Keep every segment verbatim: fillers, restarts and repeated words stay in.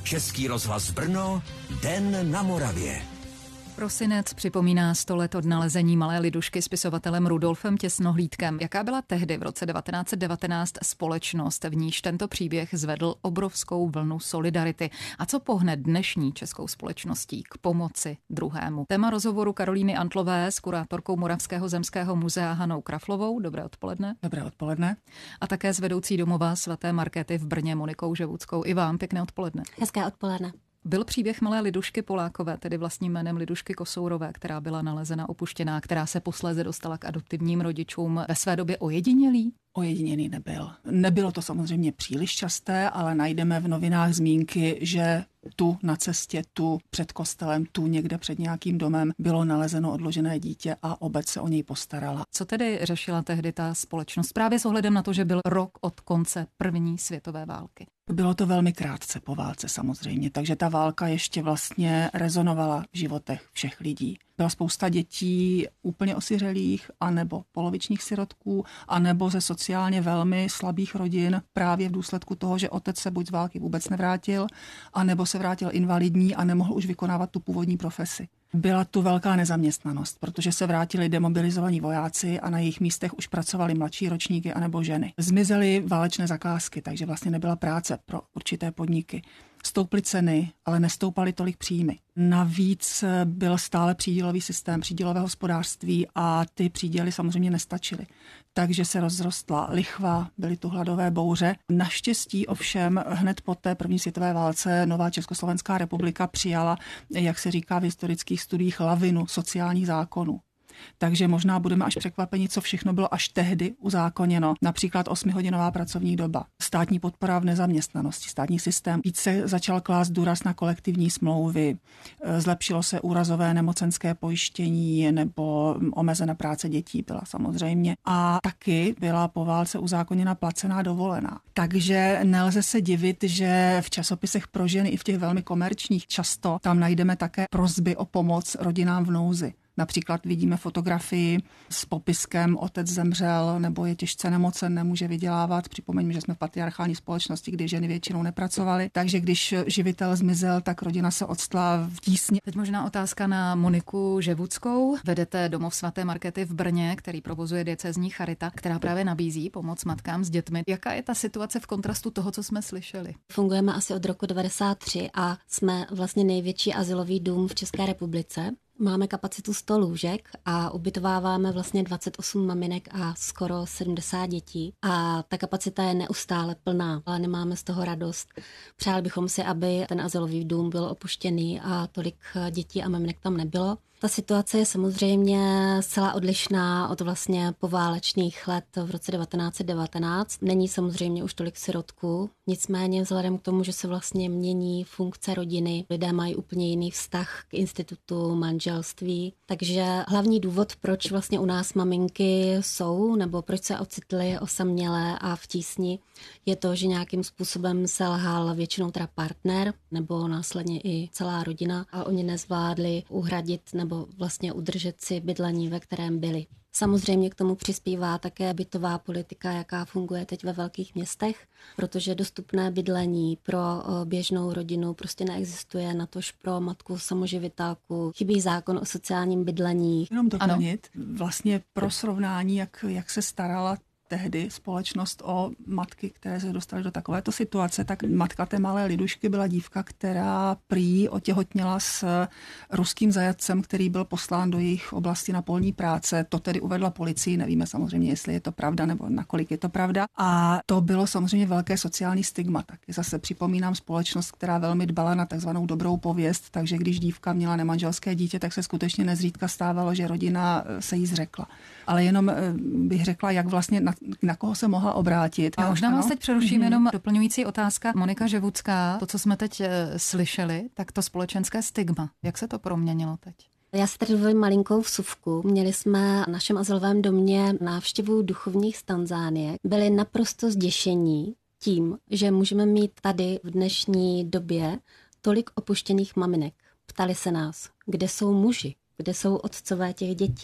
Český rozhlas Brno, Den na Moravě. Prosinec připomíná sto let od nalezení malé lidušky spisovatelem Rudolfem Těsnohlídkem. Jaká byla tehdy v roce devatenáct set devatenáct společnost, v níž tento příběh zvedl obrovskou vlnu solidarity? A co pohne dnešní českou společností k pomoci druhému? Téma rozhovoru Karolíny Antlové s kurátorkou Moravského zemského muzea Hanou Kraflovou. Dobré odpoledne. Dobré odpoledne. A také s vedoucí domova svaté Markéty v Brně Monikou Ževuckou. I vám pěkné odpoledne. Hezké odpoledne. Byl příběh malé Lidušky Polákové, tedy vlastním jménem Lidušky Kosourové, která byla nalezena opuštěná, která se posléze dostala k adoptivním rodičům, ve své době ojedinělý? Ojediněný nebyl. Nebylo to samozřejmě příliš časté, ale najdeme v novinách zmínky, že tu na cestě, tu před kostelem, tu někde před nějakým domem bylo nalezeno odložené dítě a obec se o něj postarala. Co tedy řešila tehdy ta společnost? Právě s ohledem na to, že byl rok od konce první světové války. Bylo to velmi krátce po válce samozřejmě, takže ta válka ještě vlastně rezonovala v životech všech lidí. Byla spousta dětí úplně osiřelých, anebo polovičních sirotků, anebo ze sociálně velmi slabých rodin právě v důsledku toho, že otec se buď z války vůbec nevrátil, anebo se vrátil invalidní a nemohl už vykonávat tu původní profesi. Byla tu velká nezaměstnanost, protože se vrátili demobilizovaní vojáci a na jejich místech už pracovali mladší ročníky anebo ženy. Zmizely válečné zakázky, takže vlastně nebyla práce pro určité podniky. Stouply ceny, ale nestoupaly tolik příjmy. Navíc byl stále přídělový systém, přídělové hospodářství a ty příděly samozřejmě nestačily. Takže se rozrostla lichva, byly tu hladové bouře. Naštěstí ovšem hned po té první světové válce nová Československá republika přijala, jak se říká v historických studiích, lavinu sociálních zákonů. Takže možná budeme až překvapeni, co všechno bylo až tehdy uzákoněno. Například osmihodinová pracovní doba, státní podpora v nezaměstnanosti, státní systém. Více začal klást důraz na kolektivní smlouvy, zlepšilo se úrazové nemocenské pojištění nebo omezená práce dětí byla samozřejmě. A taky byla po válce uzákoněna placená dovolená. Takže nelze se divit, že v časopisech pro ženy i v těch velmi komerčních často tam najdeme také prosby o pomoc rodinám v nouzi. Například vidíme fotografii s popiskem otec zemřel nebo je těžce nemocen, nemůže vydělávat. Připomeňme, že jsme v patriarchální společnosti, kdy ženy většinou nepracovaly. Takže když živitel zmizel, tak rodina se odstla v tísni. Teď možná otázka na Moniku Ževuckou. Vedete domov svaté Markéty v Brně, který provozuje diecézní charita, která právě nabízí pomoc matkám s dětmi. Jaká je ta situace v kontrastu toho, co jsme slyšeli? Fungujeme asi od roku devadesát tři a jsme vlastně největší azylový dům v České republice. Máme kapacitu sto lůžek a ubytováváme vlastně dvacet osm maminek a skoro sedmdesát dětí. A ta kapacita je neustále plná, ale nemáme z toho radost. Přáli bychom si, aby ten azylový dům byl opuštěný a tolik dětí a maminek tam nebylo. Ta situace je samozřejmě zcela odlišná od vlastně poválečných let v roce devatenáct set devatenáct. Není samozřejmě už tolik sirotků, nicméně vzhledem k tomu, že se vlastně mění funkce rodiny, lidé mají úplně jiný vztah k institutu manželství. Takže hlavní důvod, proč vlastně u nás maminky jsou, nebo proč se ocitly osamělé a v tísni, je to, že nějakým způsobem selhal většinou teda partner, nebo následně i celá rodina a oni nezvládli uhradit nebo vlastně udržet si bydlení, ve kterém byli. Samozřejmě k tomu přispívá také bytová politika, jaká funguje teď ve velkých městech, protože dostupné bydlení pro běžnou rodinu prostě neexistuje, natož pro matku samoživitelku. Chybí zákon o sociálním bydlení. Jenom doplnit, vlastně pro srovnání, jak, jak se starala tehdy společnost o matky, které se dostaly do takovéto situace, tak matka té malé Lidušky byla dívka, která prý otěhotněla s ruským zajatcem, který byl poslán do jejich oblasti na polní práce. To tedy uvedla policii, nevíme samozřejmě, jestli je to pravda nebo nakolik je to pravda. A to bylo samozřejmě velké sociální stigma. Taky zase připomínám společnost, která velmi dbala na takzvanou dobrou pověst, takže když dívka měla nemanželské dítě, tak se skutečně nezřídka stávalo, že rodina se jí zřekla. Ale jenom bych řekla, jak vlastně na, na koho se mohla obrátit. Já možná vás teď přeruším, mm-hmm. jenom doplňující otázka. Monika Ževucká, to, co jsme teď e, slyšeli, tak to společenské stigma, jak se to proměnilo teď? Já si tady dovolím malinkou vsuvku. Měli jsme v našem azylovém domě návštěvu duchovních z Tanzánie. Byli naprosto zděšení tím, že můžeme mít tady v dnešní době tolik opuštěných maminek. Ptali se nás, kde jsou muži, kde jsou otcové těch dětí.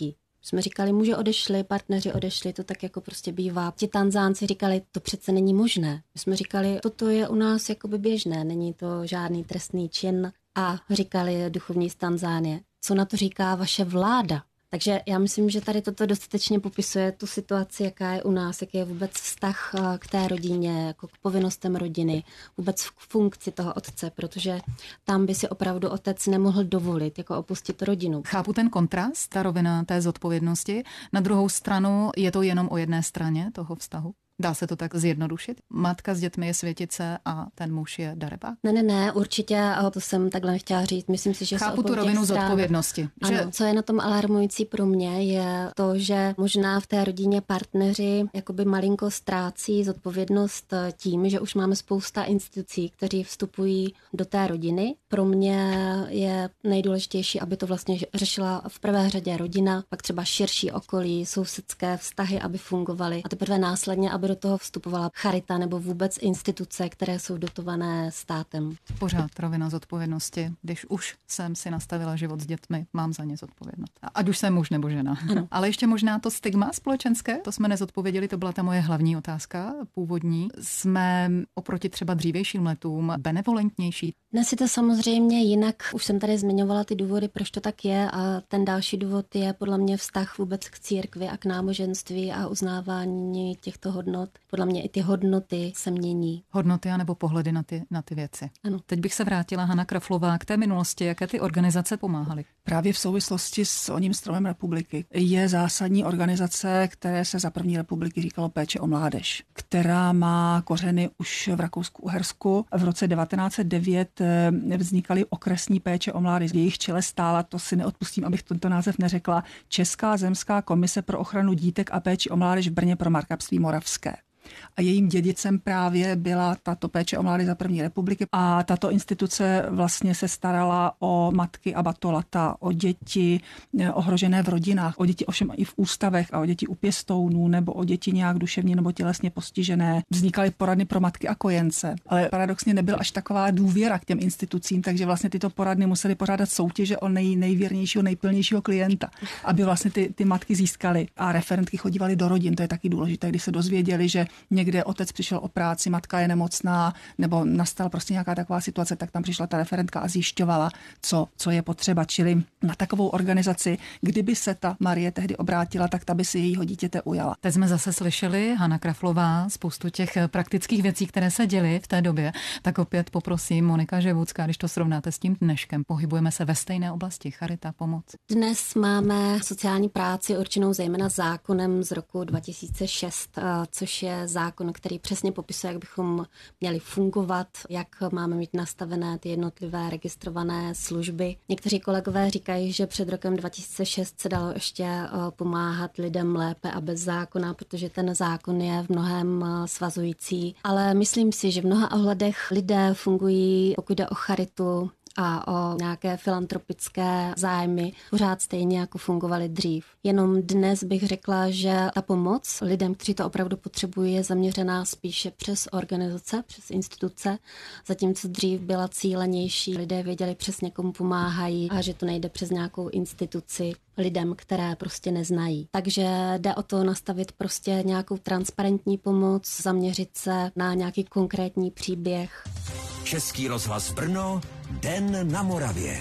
Jsme říkali, muži odešli, partneři odešli, to tak jako prostě bývá. Ti Tanzánci říkali, to přece není možné. My jsme říkali, toto je u nás jakoby běžné, není to žádný trestný čin. A říkali duchovní z Tanzánie, co na to říká vaše vláda? Takže já myslím, že tady toto dostatečně popisuje tu situaci, jaká je u nás, jaký je vůbec vztah k té rodině, jako k povinnostem rodiny, vůbec k funkci toho otce, protože tam by si opravdu otec nemohl dovolit jako opustit rodinu. Chápu ten kontrast, ta rovina té zodpovědnosti. Na druhou stranu je to jenom o jedné straně toho vztahu. Dá se to tak zjednodušit? Matka s dětmi je světice a ten muž je darebák? Ne, ne, ne, určitě, a to jsem takhle nechtěla říct. Myslím si, že chápu tu rovinu zodpovědnosti. Ano, že... co je na tom alarmující pro mě, je to, že možná v té rodině partneři jakoby malinko ztrácí zodpovědnost tím, že už máme spousta institucí, kteří vstupují do té rodiny. Pro mě je nejdůležitější, aby to vlastně řešila v prvé řadě rodina, pak třeba širší okolí, sousedské vztahy, aby fungovaly a teprve následně, aby do toho vstupovala charita nebo vůbec instituce, které jsou dotované státem. Pořád rovina zodpovědnosti. Když už jsem si nastavila život s dětmi, mám za ně zodpovědnost. Ať už jsem muž nebo žena. Ano. Ale ještě možná to stigma společenské, to jsme nezodpověděli, to byla ta moje hlavní otázka původní. Jsme oproti třeba dřívějším letům benevolentnější? Dnes je to samozřejmě jinak. Už jsem tady zmiňovala ty důvody, proč to tak je, a ten další důvod je podle mě vztah vůbec k církvi a k náboženství a uznávání těchto hodnot. Podle mě i ty hodnoty se mění. Hodnoty anebo pohledy na ty, na ty věci. Ano. Teď bych se vrátila, Hana Kraflová, k té minulosti, jaké ty organizace pomáhaly. Právě v souvislosti s oním stromem republiky je zásadní organizace, které se za první republiky říkalo Péče o mládež, která má kořeny už v Rakousku-Uhersku. V roce devatenáct set devět vznikaly okresní péče o mládež. V jejich čele stála, to si neodpustím, abych tento název neřekla, Česká zemská komise pro ochranu dítek a péči o mládež v Brně pro Markrabství Moravské. A jejím dědicem právě byla tato péče o mládež za první republiky. A tato instituce vlastně se starala o matky a batolata, o děti ohrožené v rodinách, o děti ovšem i v ústavech a o děti u pěstounů nebo o děti nějak duševně nebo tělesně postižené. Vznikaly poradny pro matky a kojence. Ale paradoxně nebyla až taková důvěra k těm institucím, takže vlastně tyto poradny musely pořádat soutěže o nej, nejvěrnějšího, nejplnějšího klienta, aby vlastně ty, ty matky získaly. A referentky chodívaly do rodin, to je taky důležité, když se dozvěděli, že někde otec přišel o práci, matka je nemocná, nebo nastala prostě nějaká taková situace, tak tam přišla ta referentka a zjišťovala, co, co je potřeba. Čili na takovou organizaci, kdyby se ta Marie tehdy obrátila, tak ta by si jejího dítěte ujala. Teď jsme zase slyšeli, Hana Kraflová, spoustu těch praktických věcí, které se děly v té době. Tak opět poprosím Monika Ževucká, když to srovnáte s tím dneškem. Pohybujeme se ve stejné oblasti, charita, pomoc. Dnes máme sociální práci určenou zejména zákonem z roku dva tisíce šest, což je zákon, který přesně popisuje, jak bychom měli fungovat, jak máme mít nastavené ty jednotlivé registrované služby. Někteří kolegové říkají, že před rokem dva tisíce šest se dalo ještě pomáhat lidem lépe a bez zákona, protože ten zákon je v mnohém svazující. Ale myslím si, že v mnoha ohledech lidé fungují, pokud jde o charitu a o nějaké filantropické zájmy, pořád stejně jako fungovaly dřív. Jenom dnes bych řekla, že ta pomoc lidem, kteří to opravdu potřebují, je zaměřená spíše přes organizace, přes instituce, zatímco dřív byla cílenější. Lidé věděli přesně, komu pomáhají a že to nejde přes nějakou instituci lidem, které prostě neznají. Takže jde o to nastavit prostě nějakou transparentní pomoc, zaměřit se na nějaký konkrétní příběh. Český rozhlas Brno, Den na Moravě.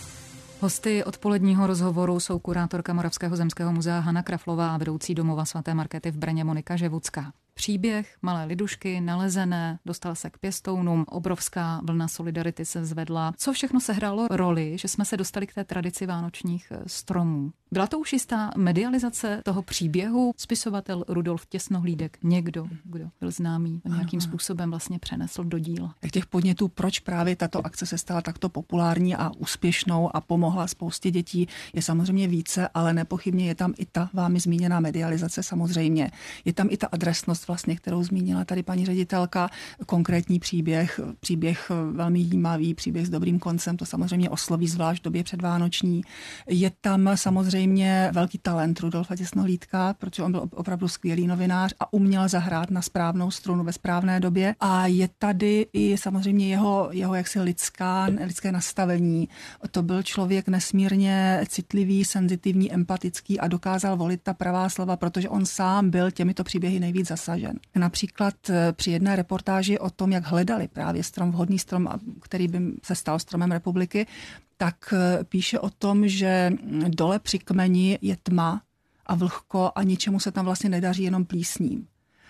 Hosty odpoledního rozhovoru jsou kurátorka Moravského zemského muzea Hana Kraflová a vedoucí domova svaté Markéty v Brně Monika Ževucká. Příběh malé lidušky, nalezené, dostal se k pěstounům, obrovská vlna solidarity se zvedla. Co všechno sehrálo roli, že jsme se dostali k té tradici vánočních stromů? Byla to už jistá medializace toho příběhu? Spisovatel Rudolf Těsnohlídek, někdo, kdo byl známý, nějakým způsobem vlastně přenesl do díla. Těch podnětů, proč právě tato akce se stala takto populární a úspěšnou a pomohla spoustě dětí, je samozřejmě více, ale nepochybně je tam i ta vámi zmíněná medializace samozřejmě. Je tam i ta adresnost vlastně, kterou zmínila tady paní ředitelka, konkrétní příběh, příběh velmi jímavý, příběh s dobrým koncem, to samozřejmě osloví zvlášť v době předvánoční. Je tam samozřejmě samozřejmě velký talent Rudolfa Těsnohlídka, protože on byl opravdu skvělý novinář a uměl zahrát na správnou strunu ve správné době. A je tady i samozřejmě jeho, jeho jaksi lidská, lidské nastavení. To byl člověk nesmírně citlivý, senzitivní, empatický a dokázal volit ta pravá slova, protože on sám byl těmito příběhy nejvíc zasažen. Například při jedné reportáži o tom, jak hledali právě strom, vhodný strom, který by se stal stromem republiky, tak píše o tom, že dole při kmeni je tma a vlhko a ničemu se tam vlastně nedaří, jenom plísním.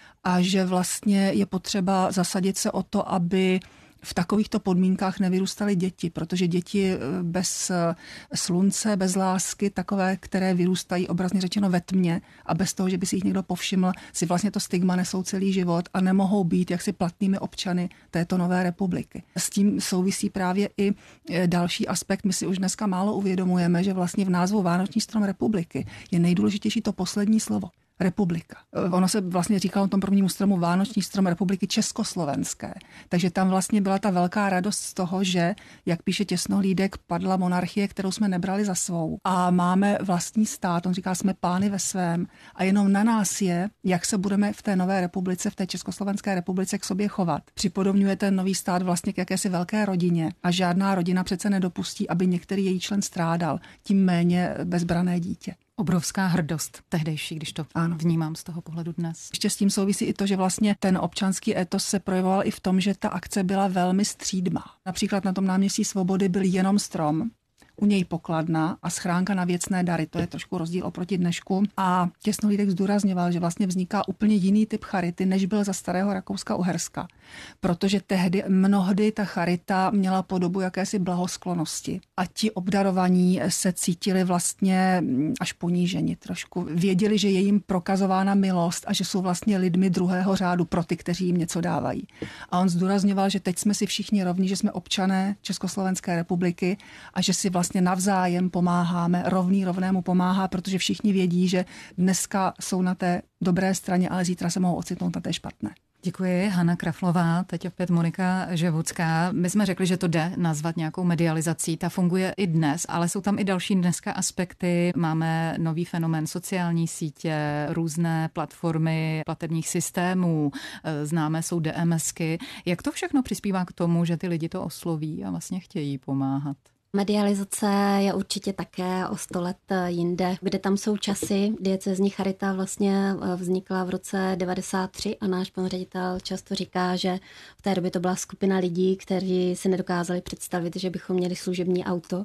A že vlastně je potřeba zasadit se o to, aby v takovýchto podmínkách nevyrůstaly děti, protože děti bez slunce, bez lásky, takové, které vyrůstají obrazně řečeno ve tmě a bez toho, že by si jich někdo povšiml, si vlastně to stigma nesou celý život a nemohou být jaksi platnými občany této nové republiky. S tím souvisí právě i další aspekt. My si už dneska málo uvědomujeme, že vlastně v názvu Vánoční strom republiky je nejdůležitější to poslední slovo. Republika. Ono se vlastně říkalo o tom prvnímu stromu Vánoční strom republiky československé. Takže tam vlastně byla ta velká radost z toho, že, jak píše Těsnohlídek, padla monarchie, kterou jsme nebrali za svou. A máme vlastní stát, on říká, jsme pány ve svém. A jenom na nás je, jak se budeme v té nové republice, v té československé republice k sobě chovat. Připodobňuje ten nový stát vlastně k jakési velké rodině. A žádná rodina přece nedopustí, aby některý její člen strádal, tím méně bezbrané dítě. Obrovská hrdost tehdejší, když to ano. vnímám z toho pohledu dnes. Ještě s tím souvisí i to, že vlastně ten občanský étos se projevoval i v tom, že ta akce byla velmi střídmá. Například na tom náměstí Svobody byl jenom strom, u něj pokladna a schránka na věcné dary. To je trošku rozdíl oproti dnešku. A Těsnohlídek zdůrazňoval, že vlastně vzniká úplně jiný typ charity, než byl za starého Rakouska-Uherska. Protože tehdy mnohdy ta charita měla podobu jakési blahosklonosti. A ti obdarovaní se cítili vlastně až poníženi trošku. Věděli, že je jim prokazována milost a že jsou vlastně lidmi druhého řádu pro ty, kteří jim něco dávají. A on zdůrazňoval, že teď jsme si všichni rovní, že jsme občané Československé republiky a že si vlastně Vlastně navzájem pomáháme, rovný rovnému pomáhá, protože všichni vědí, že dneska jsou na té dobré straně, ale zítra se mohou ocitnout na té špatné. Děkuji, Hana Kraflová, teď opět Monika Ževucká. My jsme řekli, že to jde nazvat nějakou medializací, ta funguje i dnes, ale jsou tam i další dneska aspekty. Máme nový fenomén sociální sítě, různé platformy platebních systémů, známé jsou DMSky. Jak to všechno přispívá k tomu, že ty lidi to osloví a vlastně chtějí pomáhat? Medializace je určitě také o sto let jinde, kde tam jsou časy. Diecézní charita vlastně vznikla v roce devadesát tři a náš pan ředitel často říká, že v té době to byla skupina lidí, kteří si nedokázali představit, že bychom měli služební auto.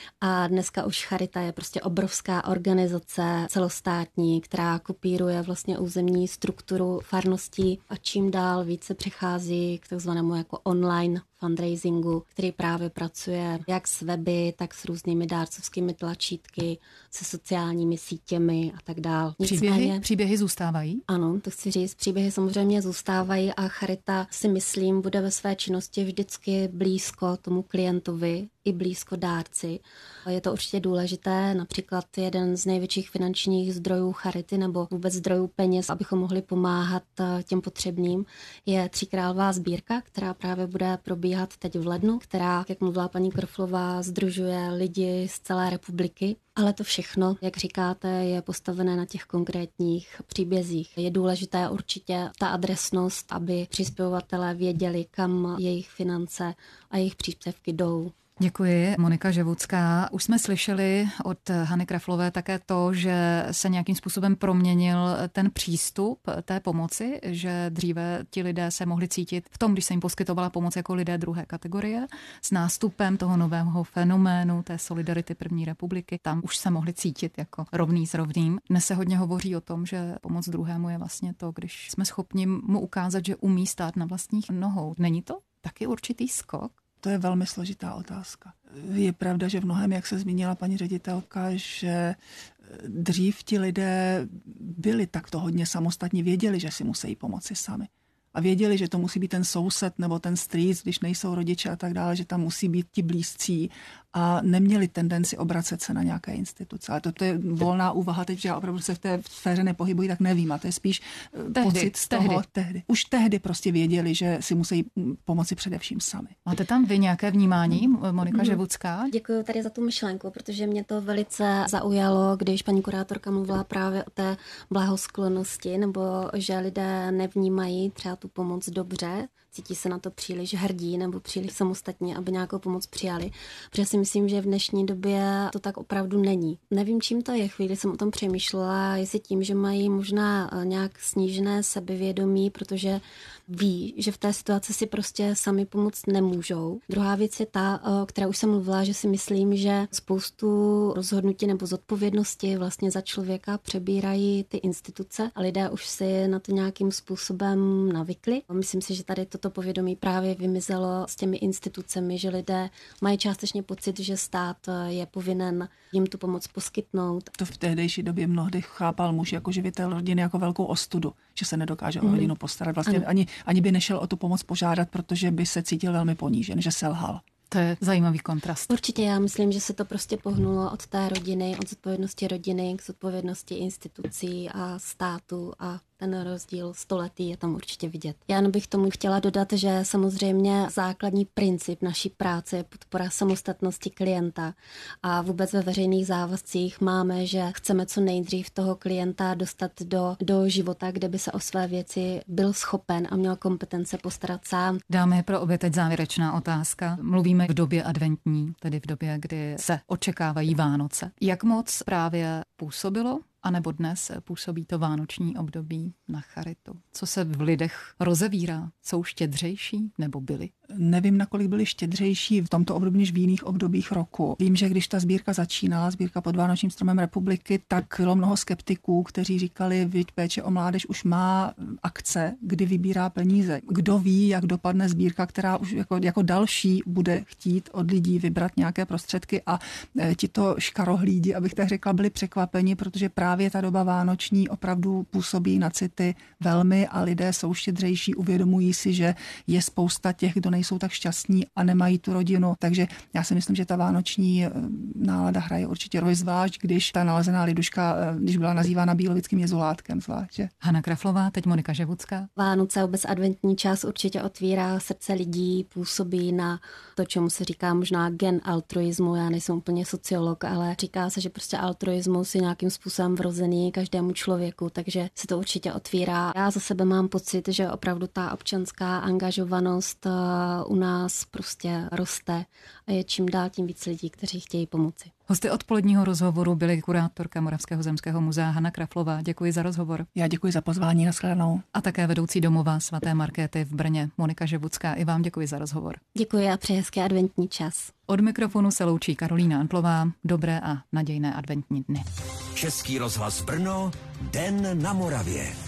A dneska už charita je prostě obrovská organizace celostátní, která kopíruje vlastně územní strukturu farností a čím dál více přechází k takzvanému jako online fundraisingu, který právě pracuje jak s weby, tak s různými dárcovskými tlačítky, se sociálními sítěmi a tak dál. Příběhy, příběhy zůstávají? Ano, to chci říct. Příběhy samozřejmě zůstávají a charita, si myslím, bude ve své činnosti vždycky blízko tomu klientovi i blízko dárci. Je to určitě důležité, například jeden z největších finančních zdrojů charity nebo vůbec zdrojů peněz, abychom mohli pomáhat těm potřebným, je Tříkrálová sbírka, která právě bude probíhat teď v lednu, která, jak mluvila paní Kroflová, sdružuje lidi z celé republiky. Ale to všechno, jak říkáte, je postavené na těch konkrétních příbězích. Je důležité určitě ta adresnost, aby přispěvovatelé věděli, kam jejich finance a jejich příspěvky jdou. Děkuji, Monika Ževucká. Už jsme slyšeli od Hany Kraflové také to, že se nějakým způsobem proměnil ten přístup té pomoci, že dříve ti lidé se mohli cítit v tom, když se jim poskytovala pomoc jako lidé druhé kategorie. S nástupem toho nového fenoménu, té solidarity první republiky, tam už se mohli cítit jako rovný s rovným. Dnes se hodně hovoří o tom, že pomoc druhému je vlastně to, když jsme schopni mu ukázat, že umí stát na vlastních nohou. Není to taky určitý skok? To je velmi složitá otázka. Je pravda, že v mnohém, jak se zmínila paní ředitelka, že dřív ti lidé byli takto hodně samostatní, věděli, že si musí pomoci sami. A věděli, že to musí být ten soused nebo ten strýc, když nejsou rodiče a tak dále, že tam musí být ti blízcí a neměli tendenci obracet se na nějaké instituce. Ale to, to je volná úvaha, teď, že já opravdu se v té sféře nepohybuji, tak nevím. A to je spíš tehdy, pocit z toho tehdy. tehdy. Už tehdy prostě věděli, že si musí pomoci především sami. Máte tam vy nějaké vnímání, Monika mm. Ževucká? Děkuji tady za tu myšlenku, protože mě to velice zaujalo, když paní kurátorka mluvila právě o té blahosklonosti, nebo že lidé nevnímají třeba tu pomoc dobře, cítí se na to příliš hrdí nebo příliš samostatní, aby nějakou pomoc přijali. Protože si myslím, že v dnešní době to tak opravdu není. Nevím, čím to je. Chvíli jsem o tom přemýšlela, jestli tím, že mají možná nějak snížené sebevědomí, protože ví, že v té situaci si prostě sami pomoct nemůžou. Druhá věc je ta, o které už jsem mluvila, že si myslím, že spoustu rozhodnutí nebo zodpovědnosti vlastně za člověka přebírají ty instituce a lidé už si na to nějakým způsobem navykli. Myslím si, že tady toto povědomí právě vymizelo s těmi institucemi, že lidé mají částečně pocit, že stát je povinen jim tu pomoc poskytnout. To v tehdejší době mnohdy chápal muž jako živitel rodiny jako velkou ostudu, že se nedokáže o mm. rodinu postarat. Vlastně ani, ani by nešel o tu pomoc požádat, protože by se cítil velmi ponížen, že selhal. To je zajímavý kontrast. Určitě, já myslím, že se to prostě pohnulo od té rodiny, od zodpovědnosti rodiny k zodpovědnosti institucí a státu a ten rozdíl stoletý je tam určitě vidět. Já jen bych tomu chtěla dodat, že samozřejmě základní princip naší práce je podpora samostatnosti klienta a vůbec ve veřejných závazcích máme, že chceme co nejdřív toho klienta dostat do, do života, kde by se o své věci byl schopen a měl kompetence postarat sám. Dáme pro obě teď závěrečná otázka. Mluvíme v době adventní, tedy v době, kdy se očekávají Vánoce. Jak moc právě působilo, anebo dnes působí to vánoční období na charitu? Co se v lidech rozevírá? Jsou štědřejší nebo byli? Nevím, nakolik byli štědřejší v tomto období než v jiných obdobích roku. Vím, že když ta sbírka začínala, sbírka pod Vánočním stromem republiky, tak bylo mnoho skeptiků, kteří říkali, že péče o mládež už má akce, kdy vybírá peníze. Kdo ví, jak dopadne sbírka, která už jako, jako další bude chtít od lidí vybrat nějaké prostředky a e, tito škarohlídi, abych tak řekla, byli překvapeni, protože právě ta doba vánoční opravdu působí na city velmi a lidé jsou štědřejší, uvědomují si, že je spousta těch, kdo nejsou tak šťastní a nemají tu rodinu. Takže já si myslím, že ta vánoční nálada hraje určitě roli, zvlášť když ta nalezená liduška, když byla nazývána bílovickým jezulátkem. Zvlášť. Hana Kraflová, teď Monika Ževucká. Vánoce, vůbec adventní čas určitě otvírá srdce lidí, působí na to, čemu se říká možná gen altruismu. Já nejsem úplně sociolog, ale říká se, že prostě altruismus je nějakým způsobem vrozený každému člověku, takže se to určitě otvírá. Já za sebe mám pocit, že opravdu ta občanská angažovanost u nás prostě roste a je čím dál tím víc lidí, kteří chtějí pomoci. Hosty odpoledního rozhovoru byly kurátorka Moravského zemského muzea Hana Kraflová. Děkuji za rozhovor. Já děkuji za pozvání, nashledanou. A také vedoucí domova svaté Markéty v Brně Monika Ževucká. I vám děkuji za rozhovor. Děkuji a přeji hezký adventní čas. Od mikrofonu se loučí Karolína Antlová. Dobré a nadějné adventní dny. Český rozhlas Brno, Den na Moravě.